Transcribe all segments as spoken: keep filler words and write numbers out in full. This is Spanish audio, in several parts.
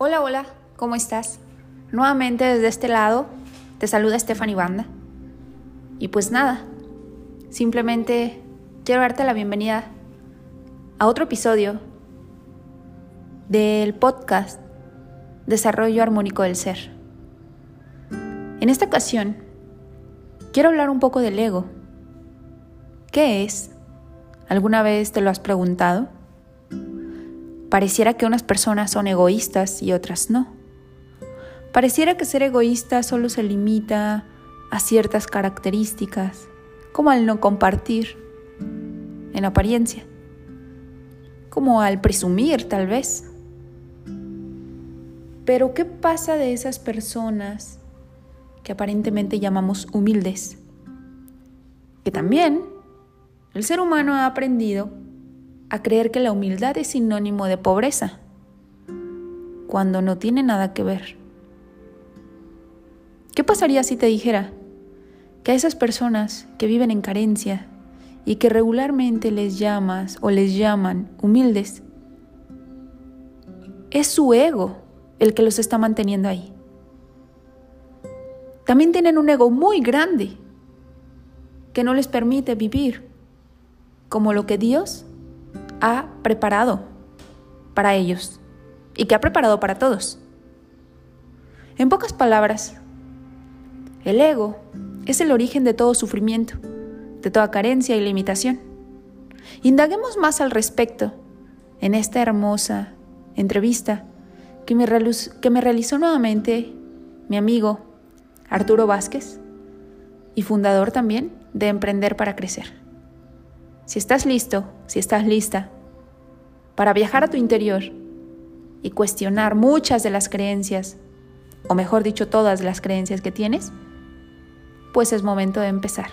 Hola, hola, ¿cómo estás? Nuevamente desde este lado te saluda Stephanie Banda. Y pues nada, simplemente quiero darte la bienvenida a otro episodio del podcast Desarrollo Armónico del Ser. En esta ocasión, quiero hablar un poco del ego. ¿Qué es? ¿Alguna vez te lo has preguntado? Pareciera que unas personas son egoístas y otras no. Pareciera que ser egoísta solo se limita a ciertas características, como al no compartir, en apariencia, como al presumir tal vez. Pero ¿qué pasa de esas personas que aparentemente llamamos humildes? Que también el ser humano ha aprendido a creer que la humildad es sinónimo de pobreza, cuando no tiene nada que ver. ¿Qué pasaría si te dijera que a esas personas que viven en carencia y que regularmente les llamas o les llaman humildes, es su ego el que los está manteniendo ahí? También tienen un ego muy grande que no les permite vivir como lo que Dios ha preparado para ellos y que ha preparado para todos. En pocas palabras, el ego es el origen de todo sufrimiento, de toda carencia y limitación. Indaguemos más al respecto en esta hermosa entrevista que me, realiz- que me realizó nuevamente mi amigo Arturo Vázquez y fundador también de Emprender para Crecer. Si estás listo, si estás lista para viajar a tu interior y cuestionar muchas de las creencias, o mejor dicho, todas las creencias que tienes, pues es momento de empezar.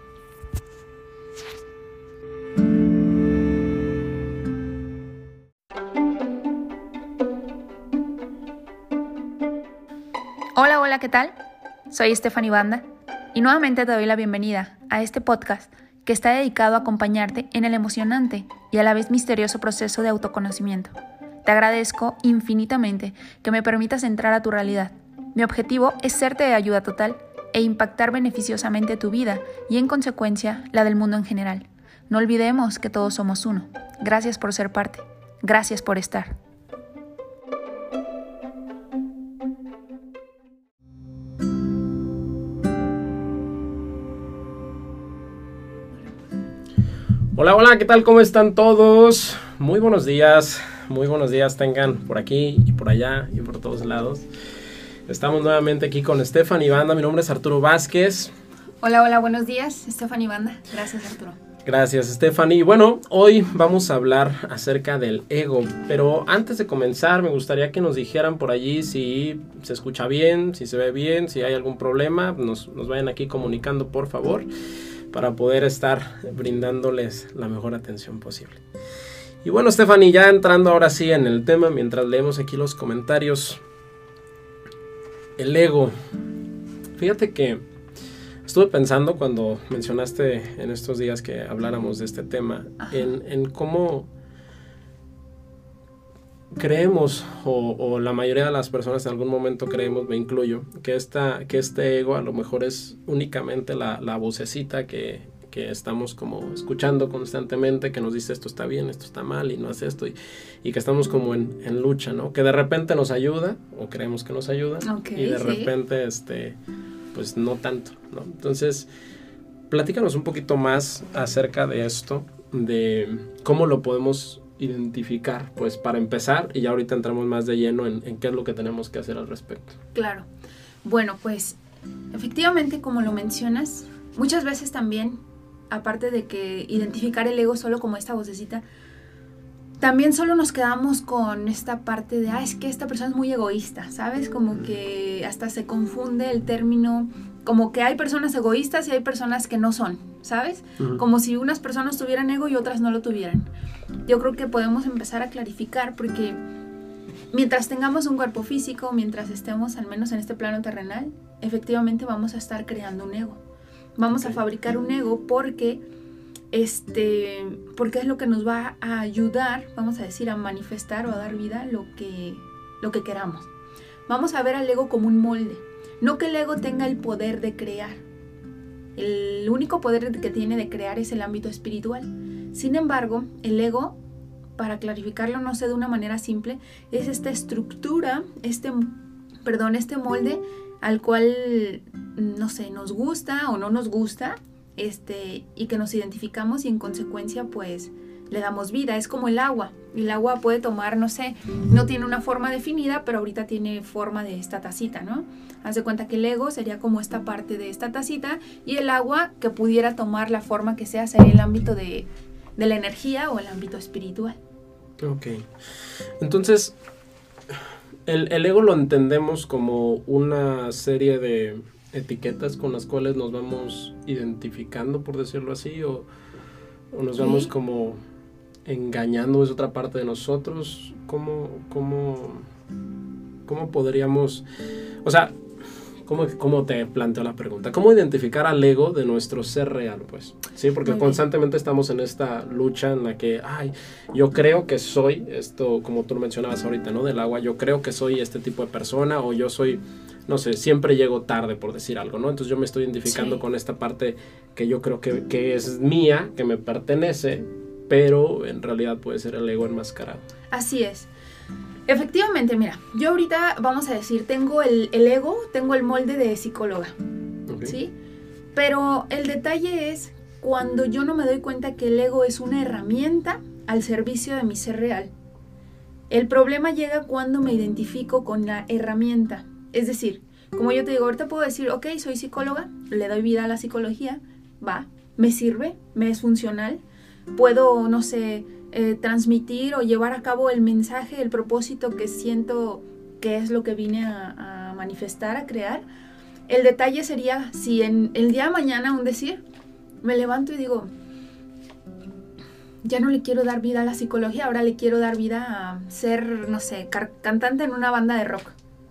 Hola, hola, ¿qué tal? Soy Stephanie Banda y nuevamente te doy la bienvenida a este podcast que está dedicado a acompañarte en el emocionante y a la vez misterioso proceso de autoconocimiento. Te agradezco infinitamente que me permitas entrar a tu realidad. Mi objetivo es serte de ayuda total e impactar beneficiosamente tu vida y, en consecuencia, la del mundo en general. No olvidemos que todos somos uno. Gracias por ser parte. Gracias por estar. Hola, hola, ¿qué tal? ¿Cómo están todos? Muy buenos días, muy buenos días tengan por aquí y por allá y por todos lados. Estamos nuevamente aquí con Stephanie Banda, mi nombre es Arturo Vázquez. Hola, hola, buenos días, Stephanie Banda. Gracias, Arturo. Gracias, Stephanie. Bueno, hoy vamos a hablar acerca del ego, pero antes de comenzar me gustaría que nos dijeran por allí si se escucha bien, si se ve bien, si hay algún problema, nos, nos vayan aquí comunicando, por favor, para poder estar brindándoles la mejor atención posible. Y bueno, Stephanie, ya entrando ahora sí en el tema, mientras leemos aquí los comentarios. El ego. Fíjate que estuve pensando cuando mencionaste en estos días que habláramos de este tema, en, en cómo creemos, o, o la mayoría de las personas en algún momento creemos, me incluyo, que, esta, que este ego a lo mejor es únicamente la, la vocecita que, que estamos como escuchando constantemente, que nos dice esto está bien, esto está mal y no hace esto, y, y que estamos como en, en lucha, ¿no? Que de repente nos ayuda, o creemos que nos ayuda, okay, y de sí. repente, este, pues no tanto, ¿no? Entonces, platícanos un poquito más acerca de esto, de cómo lo podemos identificar, pues para empezar, y ya ahorita entramos más de lleno en, en qué es lo que tenemos que hacer al respecto. Claro. Bueno, pues efectivamente, como lo mencionas, muchas veces también, aparte de que identificar el ego solo como esta vocecita, también solo nos quedamos con esta parte de, ah, es que esta persona es muy egoísta, ¿sabes? Como que hasta se confunde el término, como que hay personas egoístas y hay personas que no son, ¿sabes? Uh-huh. Como si unas personas tuvieran ego y otras no lo tuvieran. Yo creo que podemos empezar a clarificar, porque mientras tengamos un cuerpo físico, mientras estemos al menos en este plano terrenal, efectivamente vamos a estar creando un ego. Vamos okay. a fabricar un ego porque este, porque es lo que nos va a ayudar, vamos a decir, a manifestar o a dar vida lo que, lo que queramos. Vamos a ver al ego como un molde. No que el ego tenga el poder de crear. El único poder que tiene de crear es el ámbito espiritual. Sin embargo, el ego, para clarificarlo, no sé, de una manera simple, es esta estructura, este, perdón, este molde al cual, no sé, nos gusta o no nos gusta, este, y que nos identificamos y en consecuencia, pues, le damos vida. Es como el agua. El agua puede tomar, no sé, no tiene una forma definida, pero ahorita tiene forma de esta tacita, ¿no? Haz de cuenta que el ego sería como esta parte de esta tacita y el agua que pudiera tomar la forma que sea sería el ámbito de, de la energía o el ámbito espiritual. Ok. Entonces, el, el ego lo entendemos como una serie de etiquetas con las cuales nos vamos identificando, por decirlo así, o, o nos vamos ¿Sí? como engañando, es otra parte de nosotros. ¿Cómo, cómo, cómo podríamos, o sea, cómo, cómo te planteo la pregunta? ¿Cómo identificar al ego de nuestro ser real, pues? Sí, porque Muy constantemente bien. estamos en esta lucha en la que, ay, yo creo que soy esto, como tú mencionabas ahorita, ¿no? Del agua, yo creo que soy este tipo de persona, o yo soy, no sé, siempre llego tarde, por decir algo, ¿no? Entonces yo me estoy identificando sí. con esta parte que yo creo que, que es mía, que me pertenece, pero en realidad puede ser el ego enmascarado. Así es. Efectivamente, mira, yo ahorita vamos a decir, tengo el, el ego, tengo el molde de psicóloga, okay. ¿sí? Pero el detalle es cuando yo no me doy cuenta que el ego es una herramienta al servicio de mi ser real. El problema llega cuando me identifico con la herramienta. Es decir, como yo te digo, ahorita puedo decir, ok, soy psicóloga, le doy vida a la psicología, va, me sirve, me es funcional, puedo, no sé, eh, transmitir o llevar a cabo el mensaje, el propósito que siento que es lo que vine a, a manifestar, a crear. El detalle sería si en el día de mañana, un decir, me levanto y digo, ya no le quiero dar vida a la psicología, ahora le quiero dar vida a ser, no sé, car- cantante en una banda de rock.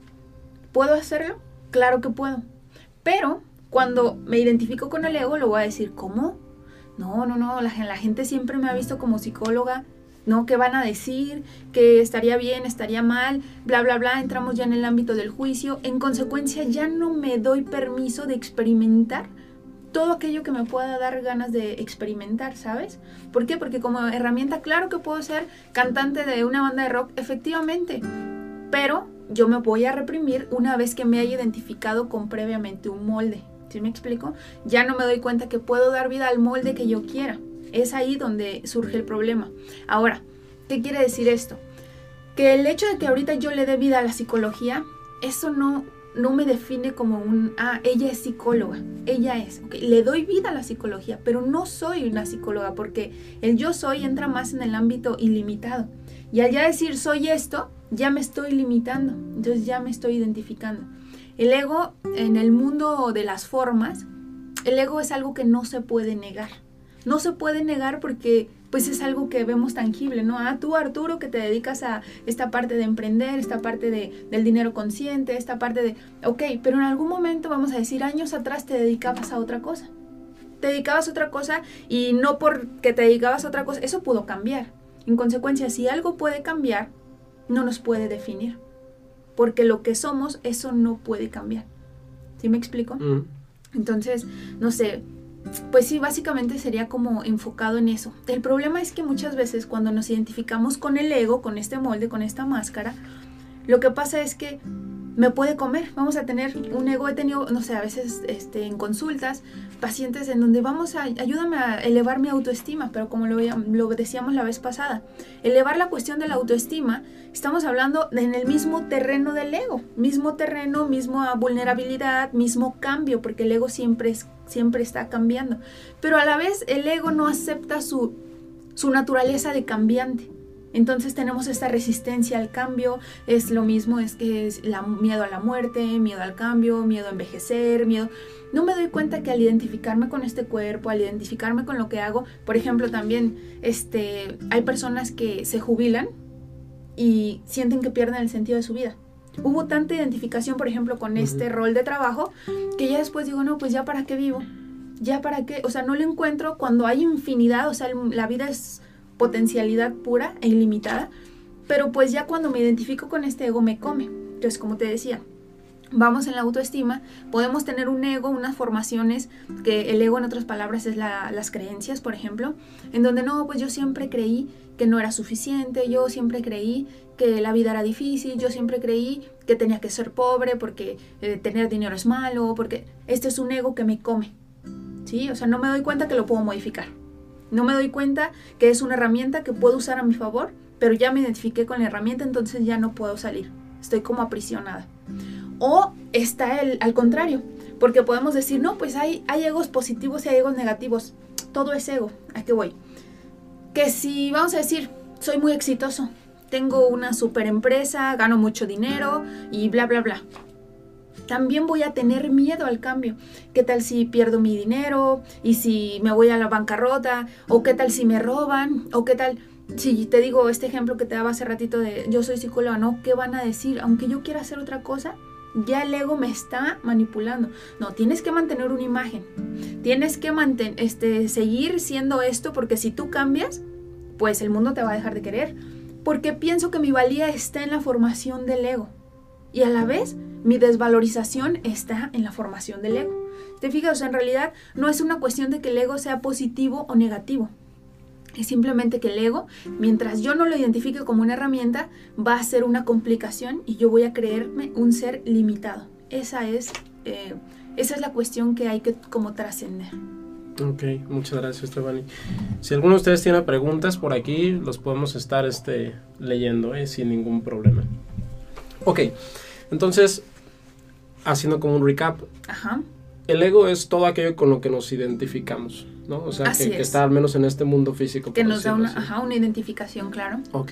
¿Puedo hacerlo? Claro que puedo. Pero cuando me identifico con el ego, lo voy a decir, ¿cómo? No, no, no, la, la gente siempre me ha visto como psicóloga, ¿no? ¿Qué van a decir? ¿Que estaría bien, estaría mal? Bla, bla, bla, entramos ya en el ámbito del juicio. En consecuencia, ya no me doy permiso de experimentar todo aquello que me pueda dar ganas de experimentar, ¿sabes? ¿Por qué? Porque como herramienta, claro que puedo ser cantante de una banda de rock, efectivamente, pero yo me voy a reprimir una vez que me haya identificado con previamente un molde. ¿Sí me explico? Ya no me doy cuenta que puedo dar vida al molde que yo quiera. Es ahí donde surge el problema. Ahora, ¿qué quiere decir esto? Que el hecho de que ahorita yo le dé vida a la psicología, eso no, no me define como un, ah, ella es psicóloga, ella es, okay, le doy vida a la psicología, pero no soy una psicóloga, porque el yo soy entra más en el ámbito ilimitado. Y al ya decir soy esto, ya me estoy limitando, entonces ya me estoy identificando. El ego, en el mundo de las formas, el ego es algo que no se puede negar. No se puede negar porque pues es algo que vemos tangible, ¿no? Ah, tú, Arturo, que te dedicas a esta parte de emprender, esta parte de, del dinero consciente, esta parte de... Ok, pero en algún momento, vamos a decir, años atrás te dedicabas a otra cosa. Te dedicabas a otra cosa y no porque te dedicabas a otra cosa, eso pudo cambiar. En consecuencia, si algo puede cambiar, no nos puede definir. Porque lo que somos, eso no puede cambiar. ¿Sí me explico? Mm. Entonces, no sé, pues sí, básicamente sería como enfocado en eso. El problema es que muchas veces cuando nos identificamos con el ego, con este molde, con esta máscara, lo que pasa es que me puede comer. Vamos a tener un ego, he tenido, no sé, a veces este, en consultas, pacientes en donde vamos a, ayúdame a elevar mi autoestima, pero como lo, lo decíamos la vez pasada, elevar la cuestión de la autoestima, estamos hablando de, en el mismo terreno del ego, mismo terreno, misma vulnerabilidad, mismo cambio, porque el ego siempre, es, siempre está cambiando, pero a la vez el ego no acepta su, su naturaleza de cambiante. Entonces tenemos esta resistencia al cambio, es lo mismo, es que es la, miedo a la muerte, miedo al cambio, miedo a envejecer, miedo... No me doy cuenta que al identificarme con este cuerpo, al identificarme con lo que hago, por ejemplo, también este, hay personas que se jubilan y sienten que pierden el sentido de su vida. Hubo tanta identificación, por ejemplo, con este rol de trabajo, que ya después digo, no, pues ya para qué vivo, ya para qué, o sea, no lo encuentro cuando hay infinidad, o sea, la vida es... potencialidad pura e ilimitada, pero pues ya cuando me identifico con este ego me come. Entonces, como te decía, vamos en la autoestima, podemos tener un ego, unas formaciones, que el ego en otras palabras es la, las creencias, por ejemplo, en donde no, pues yo siempre creí que no era suficiente, yo siempre creí que la vida era difícil, yo siempre creí que tenía que ser pobre porque eh, tener dinero es malo, porque este es un ego que me come, ¿sí? O sea, no me doy cuenta que lo puedo modificar, no me doy cuenta que es una herramienta que puedo usar a mi favor, pero ya me identifiqué con la herramienta, entonces ya no puedo salir, estoy como aprisionada. O está el al contrario, porque podemos decir, no, pues hay, hay egos positivos y hay egos negativos, todo es ego. ¿A qué voy? Que si vamos a decir, soy muy exitoso, tengo una super empresa, gano mucho dinero y bla, bla, bla. También voy a tener miedo al cambio. ¿Qué tal si pierdo mi dinero? ¿Y si me voy a la bancarrota? ¿O qué tal si me roban? ¿O qué tal si te digo este ejemplo que te daba hace ratito de yo soy psicóloga, ¿no? ¿Qué van a decir? Aunque yo quiera hacer otra cosa, ya el ego me está manipulando. No, tienes que mantener una imagen. Tienes que manten, este, seguir siendo esto, porque si tú cambias, pues el mundo te va a dejar de querer. Porque pienso que mi valía está en la formación del ego. Y a la vez, mi desvalorización está en la formación del ego. ¿Te fijas? O sea, en realidad no es una cuestión de que el ego sea positivo o negativo. Es simplemente que el ego, mientras yo no lo identifique como una herramienta, va a ser una complicación y yo voy a creerme un ser limitado. Esa es, eh, esa es la cuestión que hay que como trascender. Ok, muchas gracias, Stefany. Si alguno de ustedes tiene preguntas por aquí, los podemos estar este, leyendo, ¿eh? Sin ningún problema. Ok, entonces, haciendo como un recap. Ajá. El ego es todo aquello con lo que nos identificamos, ¿no? O sea, que, que está al menos en este mundo físico. Que nos da una, ajá, una identificación, claro. Ok.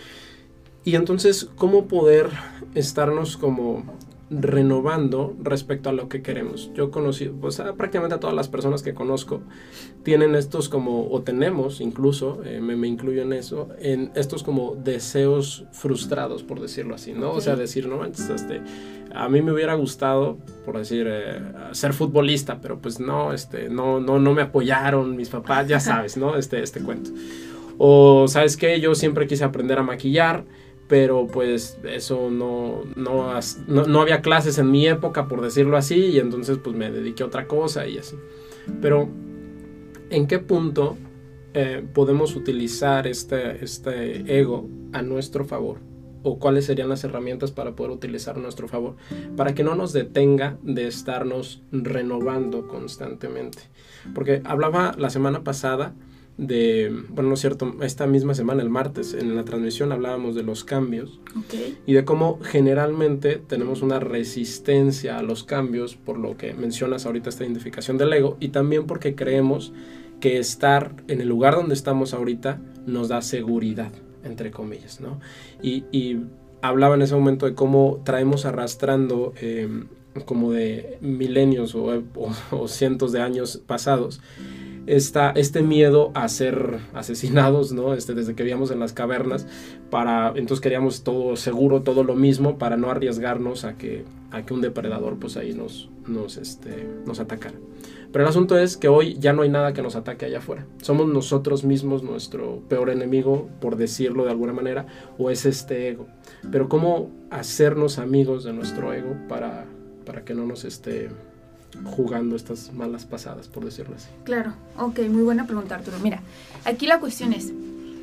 Y entonces, ¿cómo poder estarnos como renovando respecto a lo que queremos? Yo conocí, pues prácticamente a todas las personas que conozco tienen estos como, o tenemos incluso, eh, me, me incluyo en eso, en estos como deseos frustrados, por decirlo así, ¿no? Okay. O sea, decir, no manches, este, a mí me hubiera gustado, por decir, eh, ser futbolista, pero pues no, este, no, no, no me apoyaron mis papás, ya sabes, ¿no? Este, este cuento. O, ¿sabes qué? Yo siempre quise aprender a maquillar, pero pues eso no, no, no, no había clases en mi época, por decirlo así, y entonces pues me dediqué a otra cosa y así. Pero, ¿en qué punto eh, podemos utilizar este, este ego a nuestro favor? ¿O cuáles serían las herramientas para poder utilizar a nuestro favor? Para que no nos detenga de estarnos renovando constantemente. Porque hablaba la semana pasada de, bueno, no es cierto, esta misma semana, el martes, en la transmisión hablábamos de los cambios. Okay. Y de cómo generalmente tenemos una resistencia a los cambios, por lo que mencionas ahorita esta identificación del ego, y también porque creemos que estar en el lugar donde estamos ahorita nos da seguridad, entre comillas, ¿no? Y, y hablaba en ese momento de cómo traemos arrastrando eh, como de milenios o, o, o cientos de años pasados Esta, este miedo a ser asesinados, ¿no? Este, desde que vivíamos en las cavernas, para, entonces queríamos todo seguro, todo lo mismo, para no arriesgarnos a que, a que un depredador pues ahí nos, nos, este, nos atacara. Pero el asunto es que hoy ya no hay nada que nos ataque allá afuera. Somos nosotros mismos nuestro peor enemigo, por decirlo de alguna manera, o es este ego. Pero ¿cómo hacernos amigos de nuestro ego para, para que no nos esté jugando estas malas pasadas, por decirlo así? Claro, ok, muy buena pregunta, Arturo. Mira, aquí la cuestión es,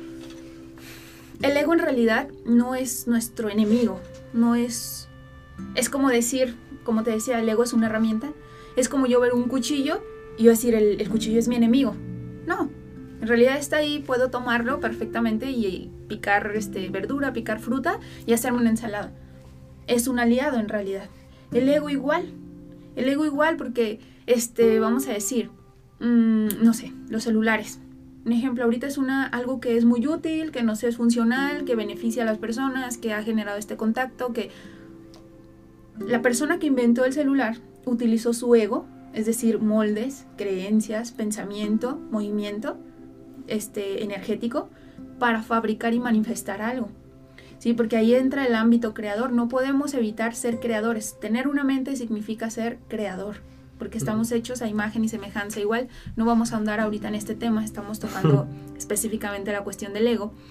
el ego en realidad no es nuestro enemigo, no es, es como decir, como te decía, el ego es una herramienta, es como yo ver un cuchillo y yo decir, el, el cuchillo es mi enemigo. No, en realidad está ahí, puedo tomarlo perfectamente y picar este, verdura, picar fruta y hacerme una ensalada. Es un aliado en realidad. El ego igual. El ego igual porque, este, vamos a decir, mmm, no sé, los celulares. Un ejemplo, ahorita es una, algo que es muy útil, que no sé, es funcional, que beneficia a las personas, que ha generado este contacto, que la persona que inventó el celular utilizó su ego, es decir, moldes, creencias, pensamiento, movimiento este, energético, para fabricar y manifestar algo. Sí, porque ahí entra el ámbito creador. No podemos evitar ser creadores. Tener una mente significa ser creador, porque estamos hechos a imagen y semejanza. Igual no vamos a ahondar ahorita en este tema, estamos tocando específicamente la cuestión del ego,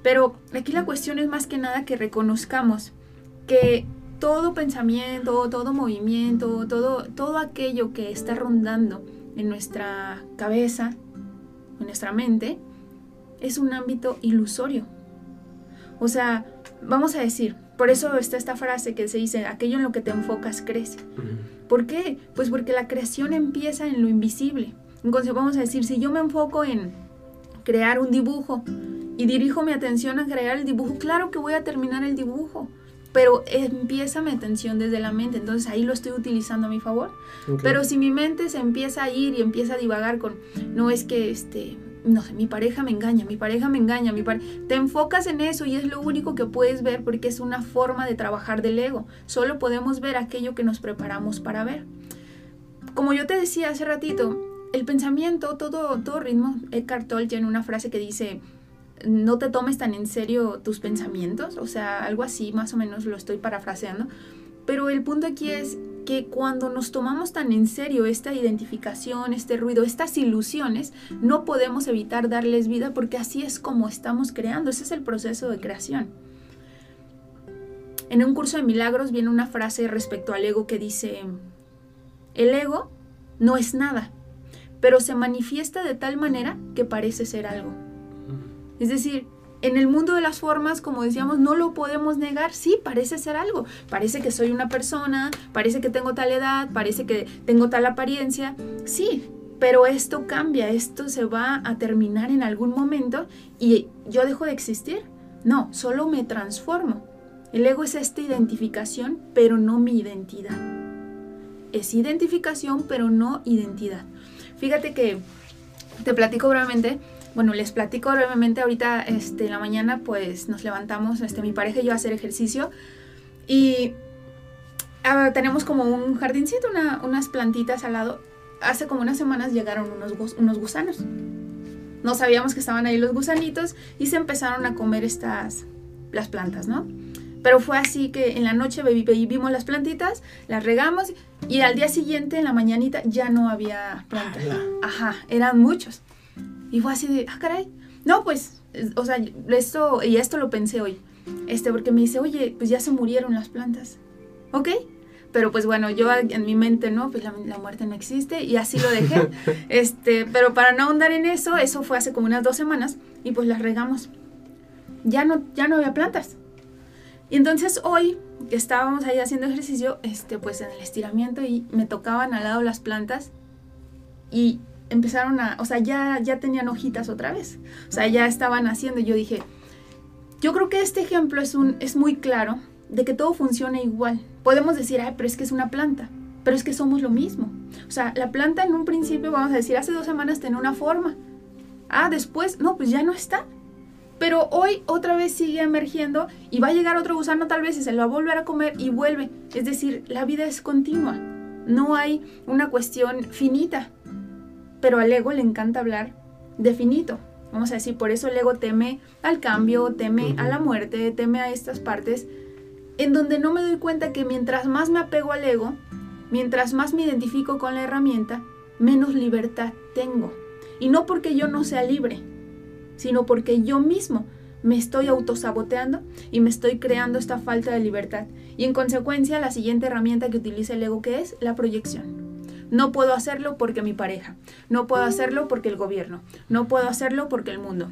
Pero aquí la cuestión es más que nada que reconozcamos que todo pensamiento, todo movimiento, todo, todo aquello que está rondando en nuestra cabeza, en nuestra mente, es un ámbito ilusorio. O sea, vamos a decir, por eso está esta frase que se dice, aquello en lo que te enfocas crece. Uh-huh. ¿Por qué? Pues porque la creación empieza en lo invisible. Entonces vamos a decir, si yo me enfoco en crear un dibujo y dirijo mi atención a crear el dibujo, claro que voy a terminar el dibujo, pero empieza mi atención desde la mente, entonces ahí lo estoy utilizando a mi favor. Okay. Pero si mi mente se empieza a ir y empieza a divagar con, no es que este... no sé, mi pareja me engaña, mi pareja me engaña, mi pare... te enfocas en eso y es lo único que puedes ver porque es una forma de trabajar del ego. Solo podemos ver aquello que nos preparamos para ver. Como yo te decía hace ratito, el pensamiento, todo, todo ritmo, Eckhart Tolle tiene una frase que dice, no te tomes tan en serio tus pensamientos, o sea, algo así, más o menos lo estoy parafraseando, pero el punto aquí es que cuando nos tomamos tan en serio esta identificación, este ruido, estas ilusiones, no podemos evitar darles vida porque así es como estamos creando. Ese es el proceso de creación. En un curso de milagros viene una frase respecto al ego que dice, el ego no es nada, pero se manifiesta de tal manera que parece ser algo. Es decir, en el mundo de las formas, como decíamos, no lo podemos negar. Sí, parece ser algo. Parece que soy una persona, parece que tengo tal edad, parece que tengo tal apariencia. Sí, pero esto cambia, esto se va a terminar en algún momento y yo dejo de existir. No, solo me transformo. El ego es esta identificación, pero no mi identidad. Es identificación, pero no identidad. Fíjate que te platico brevemente. Bueno, les platico brevemente, ahorita este, en la mañana pues nos levantamos, este, mi pareja y yo a hacer ejercicio y uh, tenemos como un jardincito, una, unas plantitas al lado. Hace como unas semanas llegaron unos, unos gusanos. No sabíamos que estaban ahí los gusanitos y se empezaron a comer estas, las plantas, ¿no? Pero fue así que en la noche vimos las plantitas, las regamos y al día siguiente, en la mañanita, ya no había plantas. Ajá, eran muchos. Y fue así de, ah, caray. No, pues, o sea, esto, y esto lo pensé hoy. Este, porque me dice, oye, pues ya se murieron las plantas. ¿Ok? Pero pues bueno, yo en mi mente, ¿no? Pues la, la muerte no existe y así lo dejé. este, pero para no ahondar en eso, eso fue hace como unas dos semanas y pues las regamos. Ya no, ya no había plantas. Y entonces hoy, que estábamos ahí haciendo ejercicio, este, pues en el estiramiento y me tocaban al lado las plantas y empezaron a, o sea, ya, ya tenían hojitas otra vez, o sea, ya estaban haciendo, y yo dije, yo creo que este ejemplo es, un, es muy claro de que todo funciona igual. Podemos decir, ay, pero es que es una planta, pero es que somos lo mismo. O sea, la planta en un principio, vamos a decir, hace dos semanas tenía una forma, ah, después, no, pues ya no está, pero hoy otra vez sigue emergiendo y va a llegar otro gusano tal vez y se lo va a volver a comer y vuelve. Es decir, la vida es continua, no hay una cuestión finita. Pero al ego le encanta hablar de finito. Vamos a decir, por eso el ego teme al cambio, teme uh-huh. a la muerte, teme a estas partes, en donde no me doy cuenta que mientras más me apego al ego, mientras más me identifico con la herramienta, menos libertad tengo. Y no porque yo no sea libre, sino porque yo mismo me estoy autosaboteando y me estoy creando esta falta de libertad. Y en consecuencia, la siguiente herramienta que utiliza el ego, ¿qué es? La proyección. No puedo hacerlo porque mi pareja, no puedo hacerlo porque el gobierno, no puedo hacerlo porque el mundo.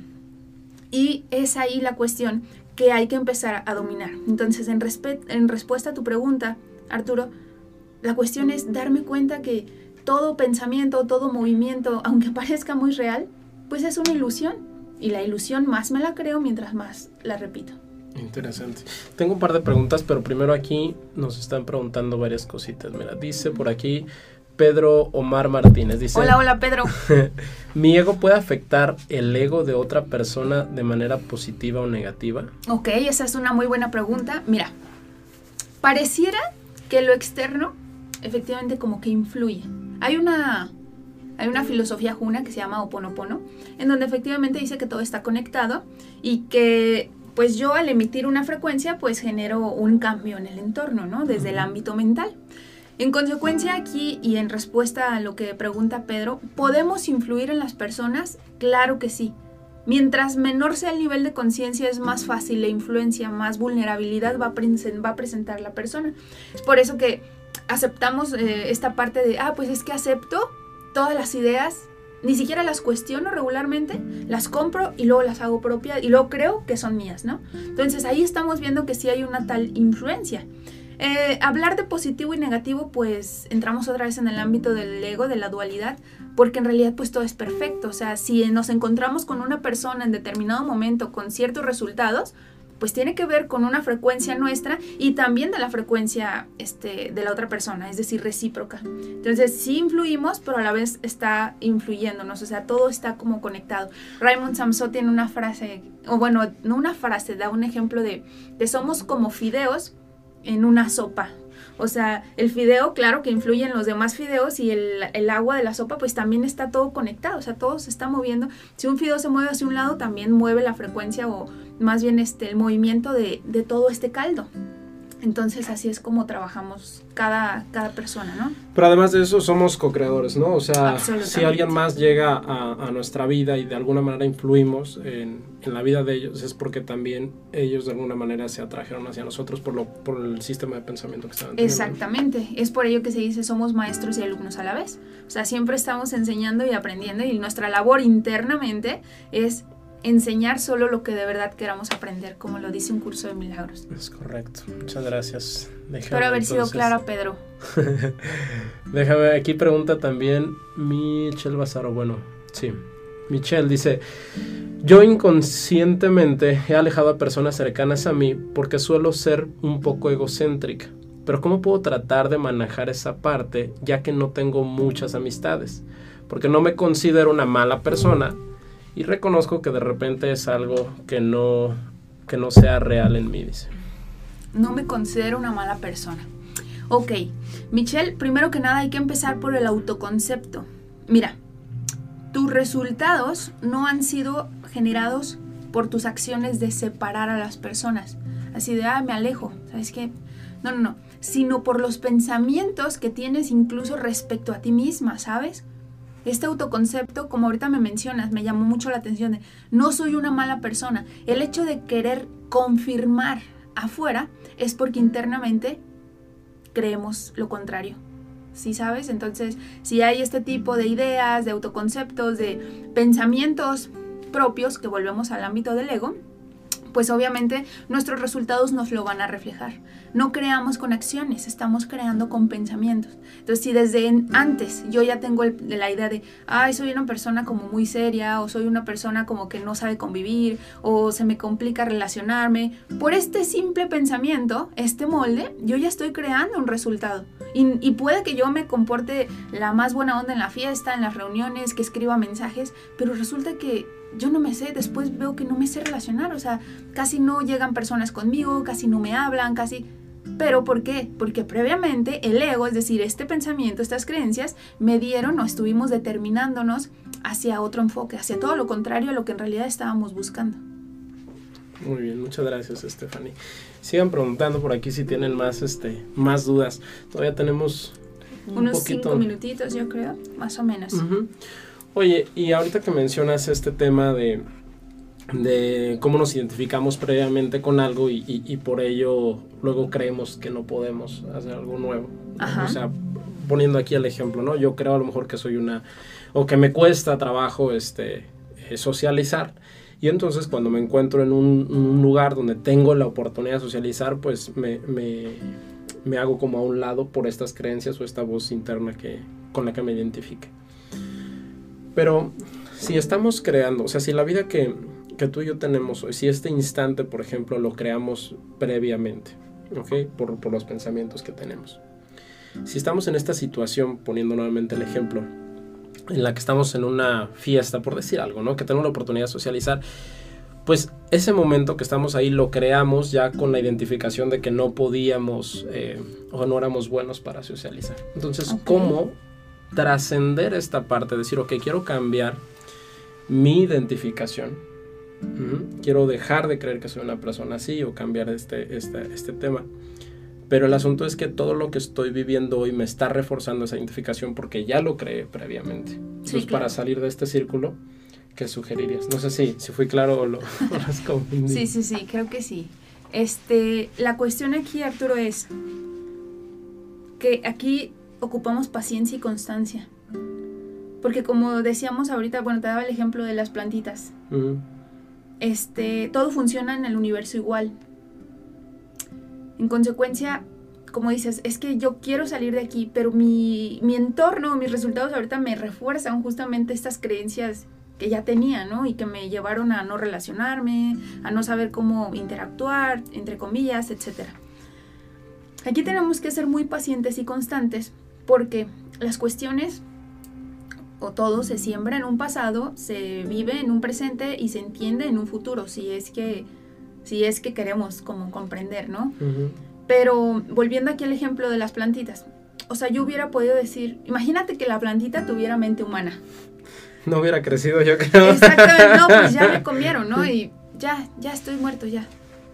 Y es ahí la cuestión que hay que empezar a dominar. Entonces, en, respe- en respuesta a tu pregunta, Arturo, la cuestión es darme cuenta que todo pensamiento, todo movimiento, aunque parezca muy real, pues es una ilusión. Y la ilusión más me la creo mientras más la repito. Interesante. Tengo un par de preguntas, pero primero aquí nos están preguntando varias cositas. Mira, dice por aquí Pedro Omar Martínez, dice, hola, hola Pedro. ¿Mi ego puede afectar el ego de otra persona de manera positiva o negativa? Ok, esa es una muy buena pregunta. Mira, pareciera que lo externo efectivamente como que influye. Hay una, hay una filosofía juna que se llama Ho'oponopono, en donde efectivamente dice que todo está conectado y que pues yo al emitir una frecuencia pues genero un cambio en el entorno, ¿no? Desde el ámbito mental. En consecuencia aquí, y en respuesta a lo que pregunta Pedro, ¿podemos influir en las personas? Claro que sí, Mientras menor sea el nivel de conciencia, es más fácil la influencia, más vulnerabilidad va a, pre- va a presentar la persona. Es por eso que aceptamos eh, esta parte de, ah, pues es que acepto todas las ideas, ni siquiera las cuestiono regularmente, las compro y luego las hago propias y luego creo que son mías, ¿no? Entonces ahí estamos viendo que sí hay una tal influencia. Eh, hablar de positivo y negativo, pues entramos otra vez en el ámbito del ego, de la dualidad, porque en realidad pues todo es perfecto. O sea, si nos encontramos con una persona en determinado momento con ciertos resultados, pues tiene que ver con una frecuencia nuestra y también de la frecuencia este, de la otra persona, es decir, recíproca. Entonces sí influimos, pero a la vez está influyéndonos, o sea, todo está como conectado. Raymond Samson tiene una frase, o bueno, no una frase, da un ejemplo de, de somos como fideos en una sopa. O sea, el fideo, claro que influye en los demás fideos y el, el agua de la sopa pues también está todo conectado, o sea, todo se está moviendo. Si un fideo se mueve hacia un lado, también mueve la frecuencia o más bien este, el movimiento de, de todo este caldo. Entonces así es como trabajamos cada, cada persona, ¿no? Pero además de eso somos co-creadores, ¿no? O sea, si alguien más llega a, a nuestra vida y de alguna manera influimos en, en la vida de ellos, es porque también ellos de alguna manera se atrajeron hacia nosotros por, lo, por el sistema de pensamiento que estaban teniendo. Exactamente, es por ello que se dice somos maestros y alumnos a la vez. O sea, siempre estamos enseñando y aprendiendo y nuestra labor internamente es enseñar solo lo que de verdad queramos aprender, como lo dice un curso de milagros. Es correcto, muchas gracias. Déjame, Espero haber entonces... sido clara, Pedro. Déjame, aquí pregunta también Michelle Bazaro, bueno, sí, Michelle dice, yo inconscientemente he alejado a personas cercanas a mí porque suelo ser un poco egocéntrica, pero ¿cómo puedo tratar de manejar esa parte ya que no tengo muchas amistades? Porque no me considero una mala persona, y reconozco que de repente es algo que no, que no sea real en mí, dice. No me considero una mala persona. Ok, Michelle, primero que nada hay que empezar por el autoconcepto. Mira, tus resultados no han sido generados por tus acciones de separar a las personas. Así de, ah, me alejo, ¿sabes qué? No, no, no. Sino por los pensamientos que tienes incluso respecto a ti misma, ¿sabes? Este autoconcepto, como ahorita me mencionas, me llamó mucho la atención de no soy una mala persona. El hecho de querer confirmar afuera es porque internamente creemos lo contrario. ¿Sí sabes? Entonces, si hay este tipo de ideas, de autoconceptos, de pensamientos propios, que volvemos al ámbito del ego, pues obviamente nuestros resultados nos lo van a reflejar. No creamos con acciones, estamos creando con pensamientos. Entonces, si desde antes yo ya tengo el, la idea de, ay, soy una persona como muy seria, o soy una persona como que no sabe convivir, o se me complica relacionarme, por este simple pensamiento, este molde, yo ya estoy creando un resultado. Y, y puede que yo me comporte la más buena onda en la fiesta, en las reuniones, que escriba mensajes, pero resulta que yo no me sé, después veo que no me sé relacionar, o sea, casi no llegan personas conmigo, casi no me hablan, casi... ¿Pero por qué? Porque previamente el ego, es decir, este pensamiento, estas creencias, me dieron o estuvimos determinándonos hacia otro enfoque, hacia todo lo contrario a lo que en realidad estábamos buscando. Muy bien, muchas gracias, Stephanie. Sigan preguntando por aquí si tienen más, este, más dudas. Todavía tenemos un unos poquito... cinco minutitos, yo creo, más o menos. Uh-huh. Oye, y ahorita que mencionas este tema de, de cómo nos identificamos previamente con algo y, y, y por ello luego creemos que no podemos hacer algo nuevo. Ajá. O sea, poniendo aquí el ejemplo, ¿no? Yo creo a lo mejor que soy una... o que me cuesta trabajo este, eh, socializar. Y entonces cuando me encuentro en un, un lugar donde tengo la oportunidad de socializar, pues me, me, me hago como a un lado por estas creencias o esta voz interna que, con la que me identifique. Pero si estamos creando, o sea, si la vida que, que tú y yo tenemos hoy, si este instante, por ejemplo, lo creamos previamente, ¿ok? Por, por los pensamientos que tenemos. Si estamos en esta situación, poniendo nuevamente el ejemplo, en la que estamos en una fiesta, por decir algo, ¿no? Que tenemos la oportunidad de socializar, pues ese momento que estamos ahí lo creamos ya con la identificación de que no podíamos eh, o no éramos buenos para socializar. Entonces, okay. ¿Cómo trascender esta parte? Decir, ok, quiero cambiar mi identificación. Uh-huh. Quiero dejar de creer que soy una persona así o cambiar este, este, este tema. Pero el asunto es que todo lo que estoy viviendo hoy me está reforzando esa identificación porque ya lo creé previamente. Sí, Entonces, claro. Para salir de este círculo, ¿qué sugerirías? No sé si, si fui claro o lo, o las confundí. Sí, sí, sí, creo que sí. Este, la cuestión aquí, Arturo, es que aquí ocupamos paciencia y constancia. Porque como decíamos ahorita, bueno, te daba el ejemplo de las plantitas. Uh-huh. Este, todo funciona en el universo igual. En consecuencia, como dices, es que yo quiero salir de aquí, pero mi, mi entorno, mis resultados ahorita me refuerzan justamente estas creencias que ya tenía, ¿no? Y que me llevaron a no relacionarme, a no saber cómo interactuar, entre comillas, etcétera. Aquí tenemos que ser muy pacientes y constantes, porque las cuestiones o todo se siembra en un pasado, se vive en un presente y se entiende en un futuro, si es que, si es que queremos como comprender, ¿no? Uh-huh. Pero volviendo aquí al ejemplo de las plantitas, o sea, yo hubiera podido decir, imagínate que la plantita tuviera mente humana. No hubiera crecido, yo creo. Exactamente, no, pues ya me comieron, ¿no? Y ya, ya estoy muerto, ya.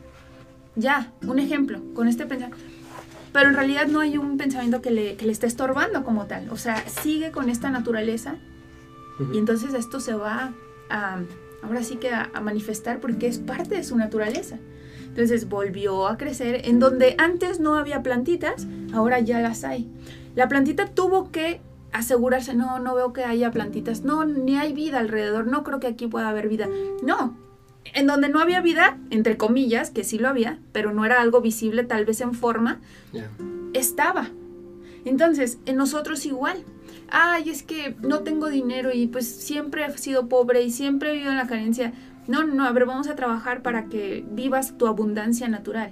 Ya, un ejemplo, con este pensamiento. Pero en realidad no hay un pensamiento que le, que le esté estorbando como tal. O sea, sigue con esta naturaleza uh-huh. y entonces esto se va a, ahora sí que a, a manifestar porque es parte de su naturaleza. Entonces volvió a crecer en donde antes no había plantitas, ahora ya las hay. La plantita tuvo que asegurarse, no, no veo que haya plantitas, no, ni hay vida alrededor, no creo que aquí pueda haber vida. No, en donde no había vida, entre comillas, que sí lo había, pero no era algo visible tal vez en forma, yeah. estaba. Entonces, en nosotros igual. Ay, es que no tengo dinero y pues siempre he sido pobre y siempre he vivido en la carencia. No, no, a ver, vamos a trabajar para que vivas tu abundancia natural.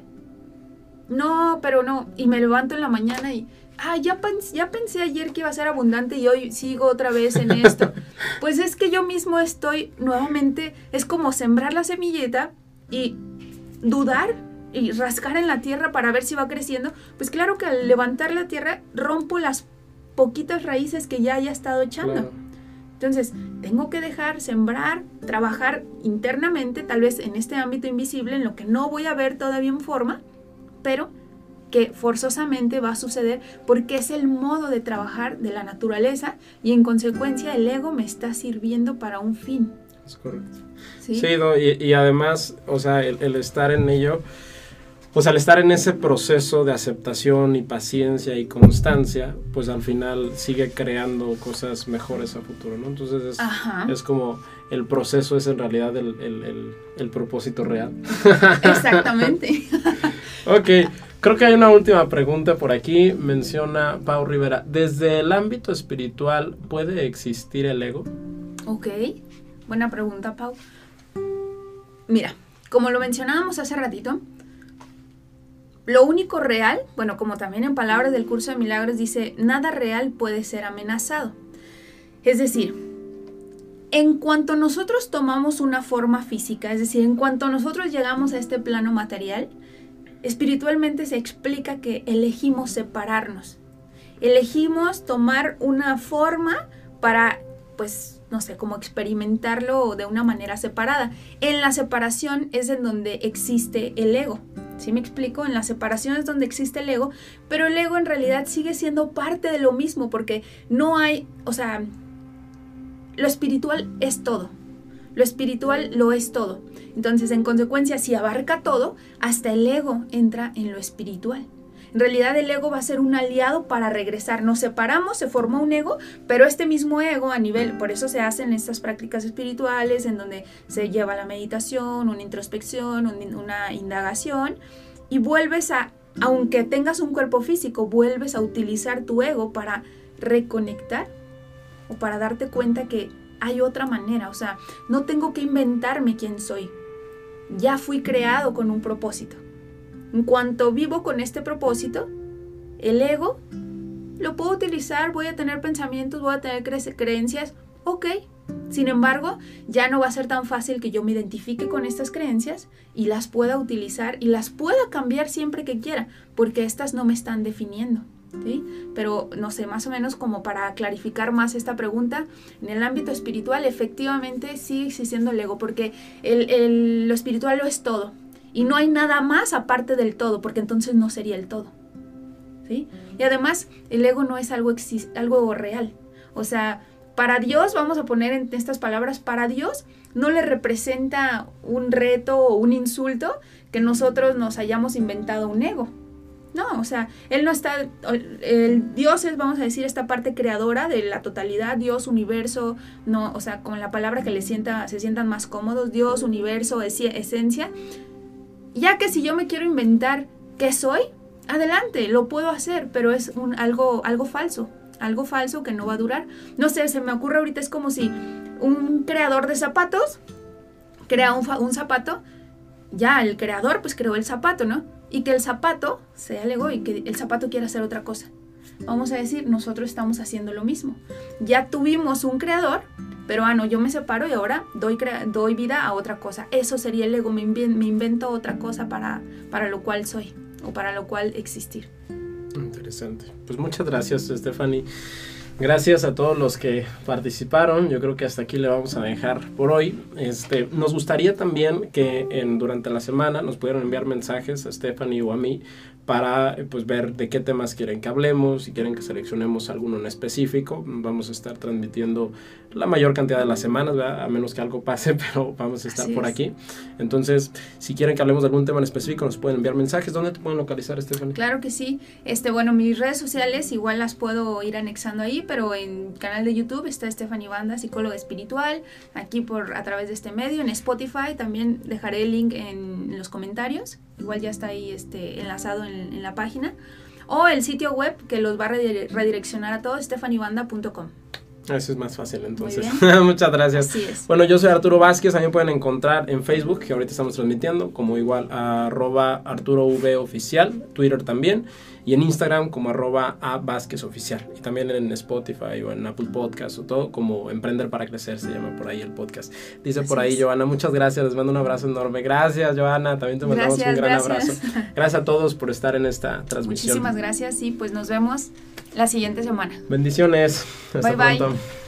No, pero no. Y me levanto en la mañana y, ah, ya, pens- ya pensé ayer que iba a ser abundante y hoy sigo otra vez en esto. Pues es que yo mismo estoy nuevamente, es como sembrar la semilleta y dudar y rascar en la tierra para ver si va creciendo. Pues claro que al levantar la tierra rompo las poquitas raíces que ya haya estado echando. Claro. Entonces, tengo que dejar, sembrar, trabajar internamente, tal vez en este ámbito invisible, en lo que no voy a ver todavía en forma, pero que forzosamente va a suceder porque es el modo de trabajar de la naturaleza y en consecuencia el ego me está sirviendo para un fin. Es correcto. Sí, sí no, y, y además, o sea, el, el estar en ello, o sea, al estar en ese proceso de aceptación y paciencia y constancia, pues al final sigue creando cosas mejores a futuro, ¿no? Entonces es, es como el proceso es en realidad el, el, el, el propósito real. Exactamente. Ok, creo que hay una última pregunta por aquí. Menciona Pau Rivera, ¿desde el ámbito espiritual puede existir el ego? Ok, buena pregunta, Pau. Mira, como lo mencionábamos hace ratito, lo único real, bueno, como también en palabras del Curso de Milagros dice, nada real puede ser amenazado. Es decir, en cuanto nosotros tomamos una forma física, es decir, en cuanto nosotros llegamos a este plano material, espiritualmente se explica que elegimos separarnos. Elegimos tomar una forma para, pues, no sé, como experimentarlo de una manera separada. En la separación es en donde existe el ego. ¿Sí me explico? En la separación es donde existe el ego, pero el ego en realidad sigue siendo parte de lo mismo porque no hay, o sea, lo espiritual es todo. Lo espiritual lo es todo. Entonces, en consecuencia, si abarca todo, hasta el ego entra en lo espiritual. En realidad el ego va a ser un aliado para regresar. Nos separamos, se formó un ego, pero este mismo ego a nivel, por eso se hacen estas prácticas espirituales en donde se lleva la meditación, una introspección, un, una indagación y vuelves a, aunque tengas un cuerpo físico, vuelves a utilizar tu ego para reconectar o para darte cuenta que hay otra manera. O sea, no tengo que inventarme quién soy. Ya fui creado con un propósito. En cuanto vivo con este propósito, el ego lo puedo utilizar, voy a tener pensamientos, voy a tener cre- creencias, ok. Sin embargo, ya no va a ser tan fácil que yo me identifique con estas creencias y las pueda utilizar y las pueda cambiar siempre que quiera, porque estas no me están definiendo, ¿sí? Pero, no sé, más o menos como para clarificar más esta pregunta, en el ámbito espiritual efectivamente sigue existiendo el ego, porque el, el, lo espiritual lo es todo. Y no hay nada más aparte del todo, porque entonces no sería el todo, ¿sí? Y además, el ego no es algo, exis- algo real. O sea, para Dios, vamos a poner en estas palabras, para Dios no le representa un reto o un insulto que nosotros nos hayamos inventado un ego. No, o sea, Él no está, el Dios es, vamos a decir, esta parte creadora de la totalidad, Dios, universo, no, o sea, con la palabra que les sienta, se sientan más cómodos, Dios, universo, es, esencia. Ya que si yo me quiero inventar qué soy, adelante, lo puedo hacer, pero es un, algo, algo falso. Algo falso que no va a durar. No sé, se me ocurre ahorita, es como si un creador de zapatos crea un, un zapato, ya el creador pues creó el zapato, ¿no? Y que el zapato se alegó y que el zapato quiera hacer otra cosa. Vamos a decir, nosotros estamos haciendo lo mismo. Ya tuvimos un creador, pero ah, no, yo me separo y ahora doy, doy vida a otra cosa. Eso sería el ego, me, inven, me invento otra cosa para, para lo cual soy o para lo cual existir. Interesante. Pues muchas gracias, Stephanie. Gracias a todos los que participaron. Yo creo que hasta aquí le vamos a dejar por hoy. Este, nos gustaría también que en, durante la semana nos pudieran enviar mensajes a Stephanie o a mí para pues, ver de qué temas quieren que hablemos, si quieren que seleccionemos alguno en específico. Vamos a estar transmitiendo la mayor cantidad de las semanas, ¿verdad? A menos que algo pase, pero vamos a estar Así por es. aquí. Entonces, si quieren que hablemos de algún tema en específico, nos pueden enviar mensajes. ¿Dónde te pueden localizar, Stephanie? Claro que sí. Este, bueno, mis redes sociales igual las puedo ir anexando ahí, pero en canal de YouTube está Stephanie Banda, psicóloga espiritual, aquí por a través de este medio. En Spotify también dejaré el link en, en los comentarios, igual ya está ahí este, enlazado en, en la página, o el sitio web que los va a redireccionar a todos, stephanie banda punto com. Eso es más fácil, entonces. Muchas gracias. Así es. Bueno, yo soy Arturo Vázquez, a mí me pueden encontrar en Facebook, que ahorita estamos transmitiendo, como igual arroba Arturo V oficial, Twitter también, y en Instagram como arroba a Vázquez oficial, y también en Spotify o en Apple Podcast o todo, como Emprender para Crecer, se llama por ahí el podcast. Dice Así por ahí es. Joana, muchas gracias, les mando un abrazo enorme. Gracias, Joana, también te mandamos gracias, un gran gracias. abrazo. Gracias a todos por estar en esta transmisión. Muchísimas gracias, y pues nos vemos la siguiente semana. Bendiciones. Hasta bye, pronto. Bye.